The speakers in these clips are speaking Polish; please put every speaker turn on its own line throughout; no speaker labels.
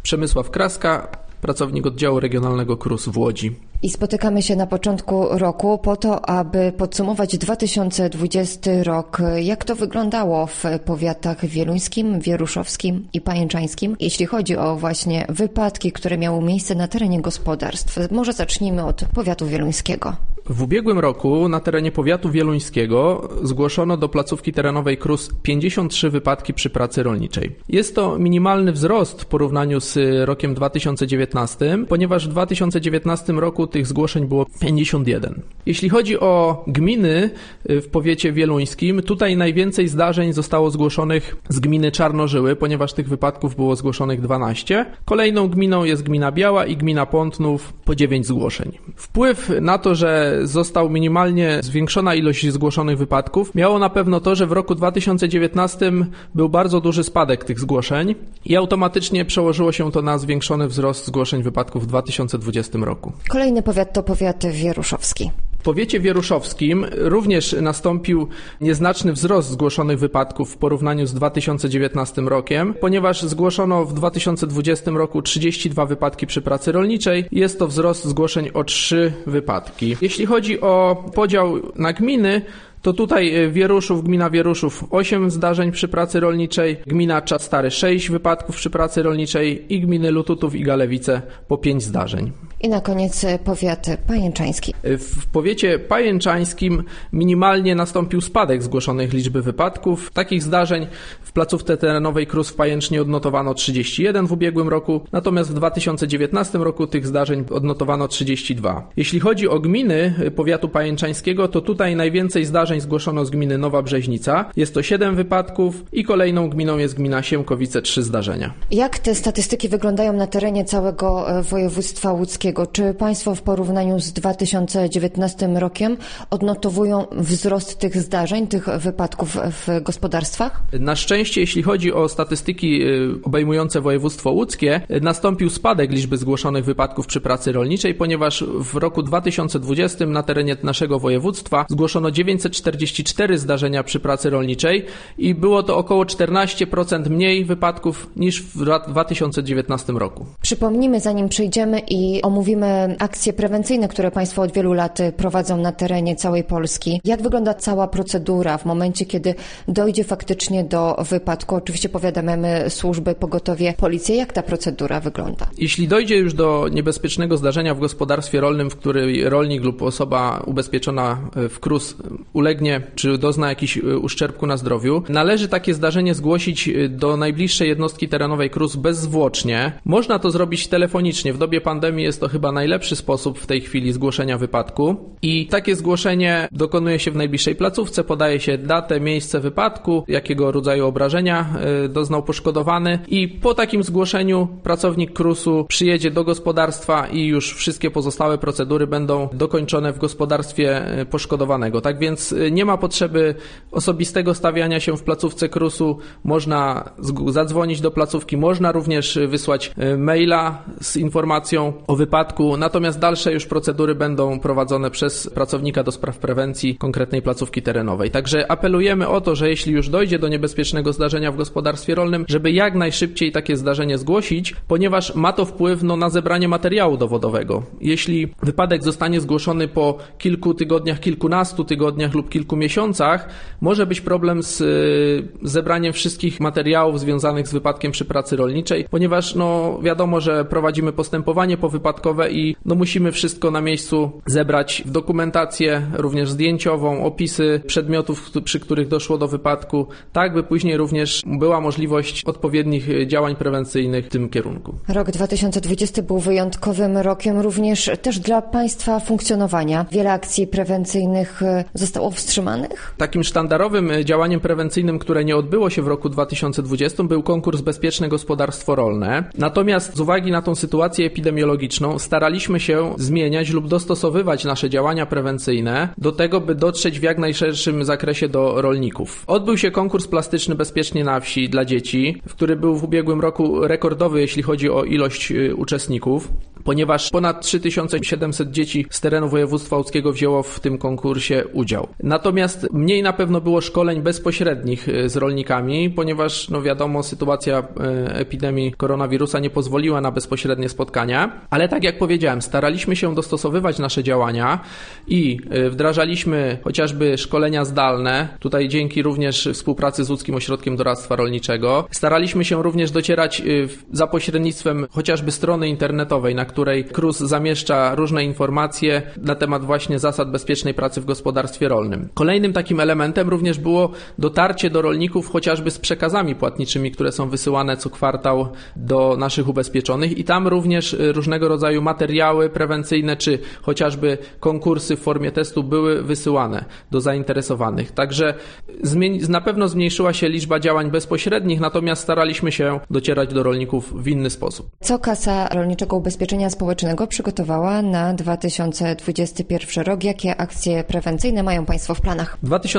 Przemysław Kraska, pracownik oddziału regionalnego KRUS w Łodzi.
I spotykamy się na początku roku po to, aby podsumować 2020 rok. Jak to wyglądało w powiatach wieluńskim, wieruszowskim i pajęczańskim, jeśli chodzi o właśnie wypadki, które miały miejsce na terenie gospodarstw? Może zacznijmy od powiatu wieluńskiego.
W ubiegłym roku na terenie powiatu wieluńskiego zgłoszono do placówki terenowej KRUS 53 wypadki przy pracy rolniczej. Jest to minimalny wzrost w porównaniu z rokiem 2019, ponieważ w 2019 roku tych zgłoszeń było 51. Jeśli chodzi o gminy w powiecie wieluńskim, tutaj najwięcej zdarzeń zostało zgłoszonych z gminy Czarnożyły, ponieważ tych wypadków było zgłoszonych 12. Kolejną gminą jest gmina Biała i gmina Pątnów, po 9 zgłoszeń. Wpływ na to, że został minimalnie zwiększona ilość zgłoszonych wypadków, miało na pewno to, że w roku 2019 był bardzo duży spadek tych zgłoszeń i automatycznie przełożyło się to na zwiększony wzrost zgłoszeń wypadków w 2020 roku.
Kolejny powiat to powiat wieruszowski.
W powiecie wieruszowskim również nastąpił nieznaczny wzrost zgłoszonych wypadków w porównaniu z 2019 rokiem, ponieważ zgłoszono w 2020 roku 32 wypadki przy pracy rolniczej. Jest to wzrost zgłoszeń o 3 wypadki. Jeśli chodzi o podział na gminy, to tutaj Wieruszów, gmina Wieruszów 8 zdarzeń przy pracy rolniczej, gmina Czad Stary 6 wypadków przy pracy rolniczej i gminy Lututów i Galewice po 5 zdarzeń.
I na koniec powiat pajęczański.
W powiecie pajęczańskim minimalnie nastąpił spadek zgłoszonych liczby wypadków. Takich zdarzeń w placówce terenowej KRUS w Pajęcznie odnotowano 31 w ubiegłym roku, natomiast w 2019 roku tych zdarzeń odnotowano 32. Jeśli chodzi o gminy powiatu pajęczańskiego, to tutaj najwięcej zdarzeń zgłoszono z gminy Nowa Brzeźnica. Jest to 7 wypadków i kolejną gminą jest gmina Siemkowice, 3 zdarzenia.
Jak te statystyki wyglądają na terenie całego województwa łódzkiego? Czy Państwo w porównaniu z 2019 rokiem odnotowują wzrost tych zdarzeń, tych wypadków w gospodarstwach?
Na szczęście, jeśli chodzi o statystyki obejmujące województwo łódzkie, nastąpił spadek liczby zgłoszonych wypadków przy pracy rolniczej, ponieważ w roku 2020 na terenie naszego województwa zgłoszono 944 zdarzenia przy pracy rolniczej i było to około 14% mniej wypadków niż w 2019 roku.
Przypomnijmy, zanim przejdziemy i omówimy akcje prewencyjne, które Państwo od wielu lat prowadzą na terenie całej Polski. Jak wygląda cała procedura w momencie, kiedy dojdzie faktycznie do wypadku? Oczywiście powiadamiamy służby, pogotowie, policję. Jak ta procedura wygląda?
Jeśli dojdzie już do niebezpiecznego zdarzenia w gospodarstwie rolnym, w którym rolnik lub osoba ubezpieczona w KRUS ulegnie czy dozna jakichś uszczerbku na zdrowiu, należy takie zdarzenie zgłosić do najbliższej jednostki terenowej KRUS bezzwłocznie. Można to zrobić telefonicznie. W dobie pandemii jest to chyba najlepszy sposób w tej chwili zgłoszenia wypadku i takie zgłoszenie dokonuje się w najbliższej placówce, podaje się datę, miejsce wypadku, jakiego rodzaju obrażenia doznał poszkodowany i po takim zgłoszeniu pracownik KRUS-u przyjedzie do gospodarstwa i już wszystkie pozostałe procedury będą dokończone w gospodarstwie poszkodowanego. Tak więc nie ma potrzeby osobistego stawiania się w placówce KRUS-u, można zadzwonić do placówki, można również wysłać maila z informacją o wypadku, natomiast dalsze już procedury będą prowadzone przez pracownika do spraw prewencji konkretnej placówki terenowej. Także apelujemy o to, że jeśli już dojdzie do niebezpiecznego zdarzenia w gospodarstwie rolnym, żeby jak najszybciej takie zdarzenie zgłosić, ponieważ ma to wpływ na zebranie materiału dowodowego. Jeśli wypadek zostanie zgłoszony po kilku tygodniach, kilkunastu tygodniach lub kilku miesiącach, może być problem z zebraniem wszystkich materiałów związanych z wypadkiem przy pracy rolniczej, ponieważ wiadomo, że prowadzimy postępowanie powypadkowe i musimy wszystko na miejscu zebrać w dokumentację, również zdjęciową, opisy przedmiotów, przy których doszło do wypadku, tak by później również była możliwość odpowiednich działań prewencyjnych w tym kierunku.
Rok 2020 był wyjątkowym rokiem również też dla Państwa funkcjonowania. Wiele akcji prewencyjnych zostało wstrzymanych?
Takim sztandarowym działaniem prewencyjnym, które nie odbyło się w roku 2020, był konkurs Bezpieczne Gospodarstwo Rolne. Natomiast z uwagi na tą sytuację epidemiologiczną staraliśmy się zmieniać lub dostosowywać nasze działania prewencyjne do tego, by dotrzeć w jak najszerszym zakresie do rolników. Odbył się konkurs plastyczny Bezpiecznie na wsi dla dzieci, który był w ubiegłym roku rekordowy, jeśli chodzi o ilość uczestników. ponieważ ponad 3700 dzieci z terenu województwa łódzkiego wzięło w tym konkursie udział. Natomiast mniej na pewno było szkoleń bezpośrednich z rolnikami, ponieważ wiadomo, sytuacja epidemii koronawirusa nie pozwoliła na bezpośrednie spotkania, ale tak jak powiedziałem, staraliśmy się dostosowywać nasze działania i wdrażaliśmy chociażby szkolenia zdalne, tutaj dzięki również współpracy z Łódzkim Ośrodkiem Doradztwa Rolniczego. Staraliśmy się również docierać za pośrednictwem chociażby strony internetowej, na której KRUS zamieszcza różne informacje na temat właśnie zasad bezpiecznej pracy w gospodarstwie rolnym. Kolejnym takim elementem również było dotarcie do rolników chociażby z przekazami płatniczymi, które są wysyłane co kwartał do naszych ubezpieczonych i tam również różnego rodzaju materiały prewencyjne czy chociażby konkursy w formie testu były wysyłane do zainteresowanych. Także na pewno zmniejszyła się liczba działań bezpośrednich, natomiast staraliśmy się docierać do rolników w inny sposób.
Co Kasa Rolniczego Ubezpieczenia Społecznego przygotowała na 2021 rok? Jakie akcje prewencyjne mają Państwo w planach?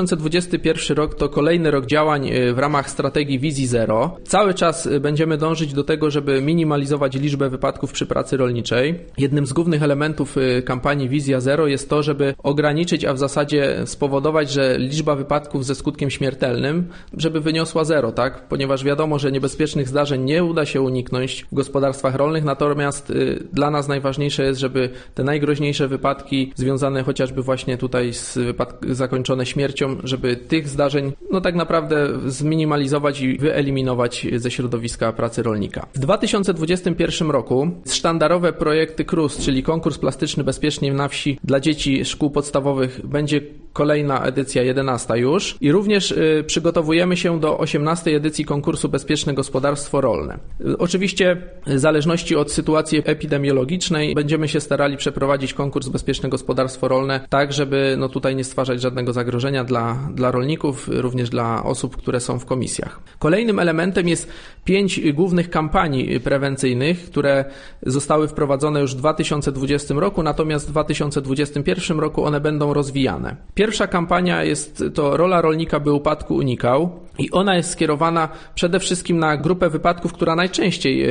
2021 rok to kolejny rok działań w ramach strategii Wizji Zero. Cały czas będziemy dążyć do tego, żeby minimalizować liczbę wypadków przy pracy rolniczej. Jednym z głównych elementów kampanii Wizja Zero jest to, żeby ograniczyć, a w zasadzie spowodować, że liczba wypadków ze skutkiem śmiertelnym, żeby wyniosła zero, tak? Ponieważ wiadomo, że niebezpiecznych zdarzeń nie uda się uniknąć w gospodarstwach rolnych, natomiast dla nas najważniejsze jest, żeby te najgroźniejsze wypadki związane chociażby właśnie tutaj z zakończone śmiercią, żeby tych zdarzeń tak naprawdę zminimalizować i wyeliminować ze środowiska pracy rolnika. W 2021 roku sztandarowe projekty KRUS, czyli konkurs plastyczny bezpiecznie na wsi dla dzieci szkół podstawowych, będzie kolejna edycja, 11 już i również przygotowujemy się do 18 edycji konkursu Bezpieczne Gospodarstwo Rolne. Oczywiście w zależności od sytuacji epidemiologicznej będziemy się starali przeprowadzić konkurs Bezpieczne Gospodarstwo Rolne tak, żeby tutaj nie stwarzać żadnego zagrożenia dla rolników, również dla osób, które są w komisjach. Kolejnym elementem jest 5 głównych kampanii prewencyjnych, które zostały wprowadzone już w 2020 roku, natomiast w 2021 roku one będą rozwijane. Pierwsza kampania jest to Rola rolnika, by upadku unikał i ona jest skierowana przede wszystkim na grupę wypadków, która najczęściej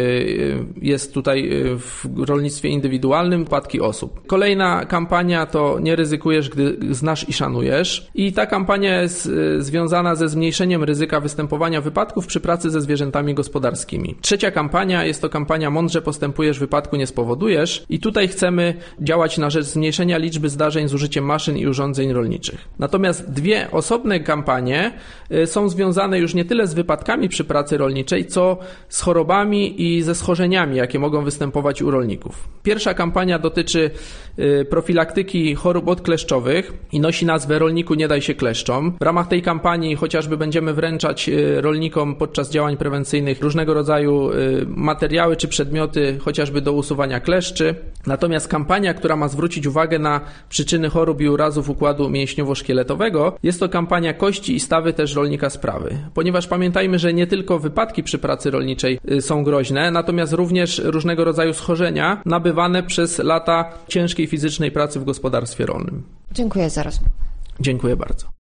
jest tutaj w rolnictwie indywidualnym, upadki osób. Kolejna kampania to Nie ryzykujesz, gdy znasz i szanujesz i ta kampania jest związana ze zmniejszeniem ryzyka występowania wypadków przy pracy ze zwierzętami gospodarskimi. Trzecia kampania jest to kampania Mądrze postępujesz, wypadku nie spowodujesz i tutaj chcemy działać na rzecz zmniejszenia liczby zdarzeń z użyciem maszyn i urządzeń rolniczych. Natomiast dwie osobne kampanie są związane już nie tyle z wypadkami przy pracy rolniczej, co z chorobami i ze schorzeniami, jakie mogą występować u rolników. Pierwsza kampania dotyczy profilaktyki chorób odkleszczowych i nosi nazwę Rolniku nie daj się kleszczom. W ramach tej kampanii chociażby będziemy wręczać rolnikom podczas działań prewencyjnych różnego rodzaju materiały czy przedmioty chociażby do usuwania kleszczy. Natomiast kampania, która ma zwrócić uwagę na przyczyny chorób i urazów układu mięśniowo-szkieletowego, jest to kampania Kości i stawy też rolnika sprawy. Ponieważ pamiętajmy, że nie tylko wypadki przy pracy rolniczej są groźne, natomiast również różnego rodzaju schorzenia nabywane przez lata ciężkiej fizycznej pracy w gospodarstwie rolnym.
Dziękuję za rozmowę.
Dziękuję bardzo.